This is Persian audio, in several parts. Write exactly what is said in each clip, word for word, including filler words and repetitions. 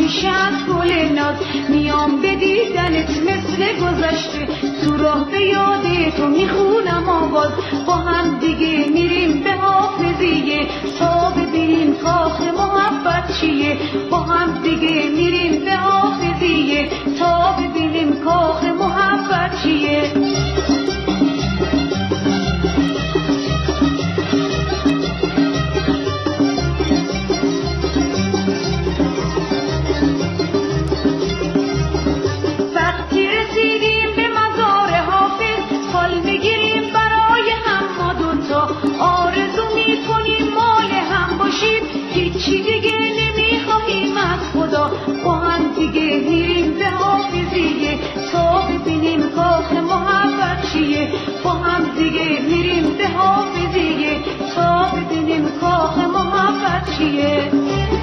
میشه از گل ناز، میام به دیدنت مثل گذشته، تو راه به یاد تو میخونم آواز، با هم دیگه میریم به حافظیه تا ببینیم کاخ محبت چیه، با هم دیگه میریم به حافظیه تا ببینیم کاخ محبت چیه. هیچی دیگه نمیخواهیم از خدا، با هم دیگه میریم به حافظیه تا ببینیم کاخ محبت چیه، با هم دیگه میریم به حافظیه تا ببینیم کاخ محبت چیه.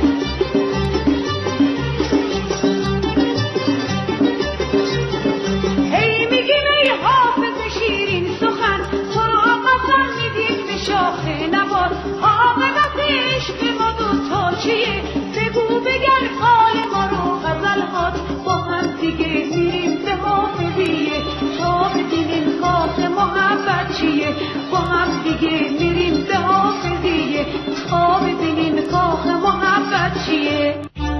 هی میگیم ای حافظ شیرین سخن، تو رو قسم میدیم به شاخ نبات، عاقبت عشق ما دوتا چیه، بگو بگر حال ما رو غزلهات، با هم دیگه میریم به حافظیه تا ببینیم کاخ محبت چیه، با هم دیگه میریم به حافظیه تا ببینیم کاخ محبت چیه.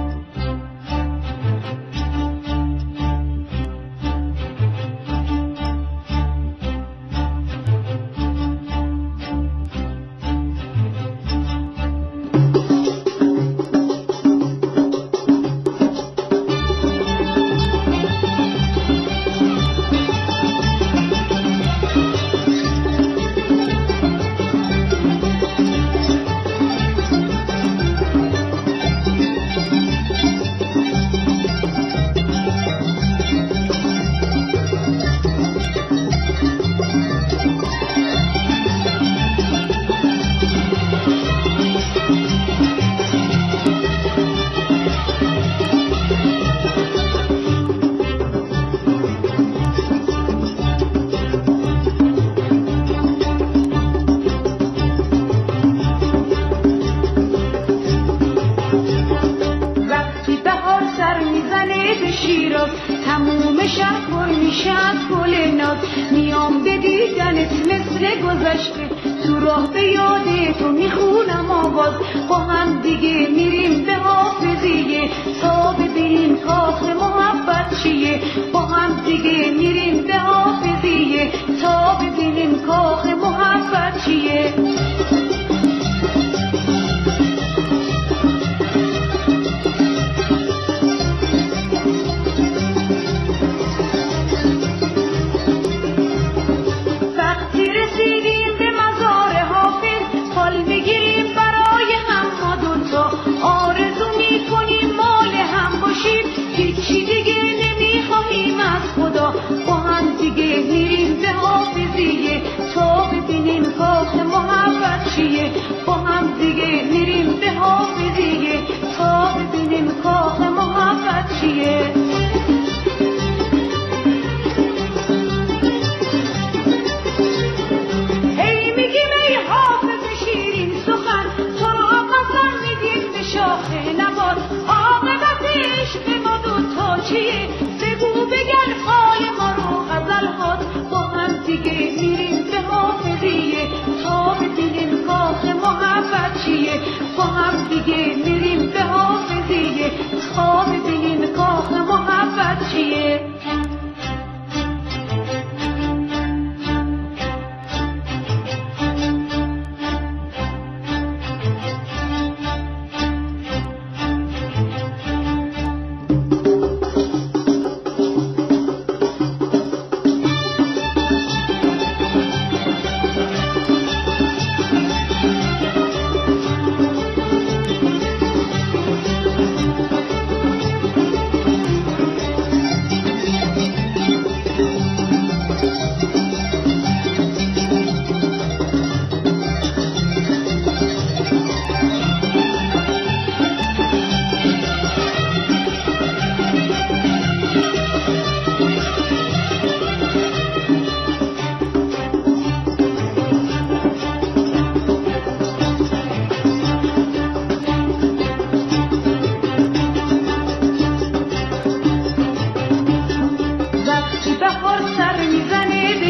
تموم شهر پر میشه از گل ناز، میام به دیدنت مثل گذشته، تو راه به یاد تو میخونم آواز، با هم دیگه میریم به حافظیه تا ببینیم کاخ محبت چیه، با هم دیگه میریم به حافظیه تا ببینیم کاخ محبت چیه.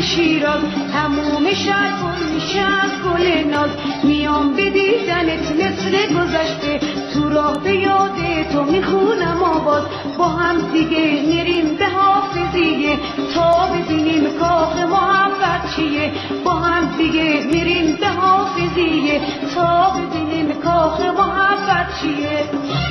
شیراز تموم شهر پر میشه از گل ناز میام بدیدنت مثل گذشته تو راه به یاد تو میخونم آواز با هم دیگه میریم به حافظیه تا ببینیم کاخ محبت چیه با هم دیگه میریم به حافظیه تا ببینیم کاخ محبت چیه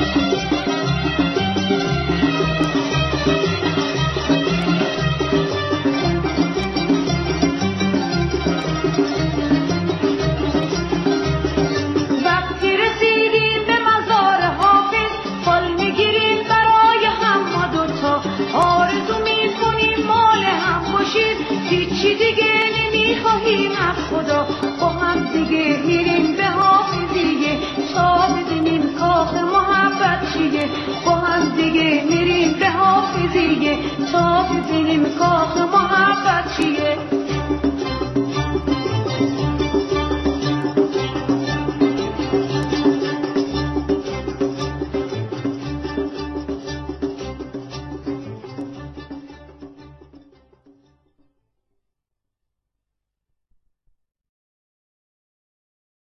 چی دیگه نمیخواهیم از خدا با هم دیگه میریم به حافظیه تا ببینیم کاخ محبت چیه با هم دیگه میریم به حافظیه تا ببینیم کاخ محبت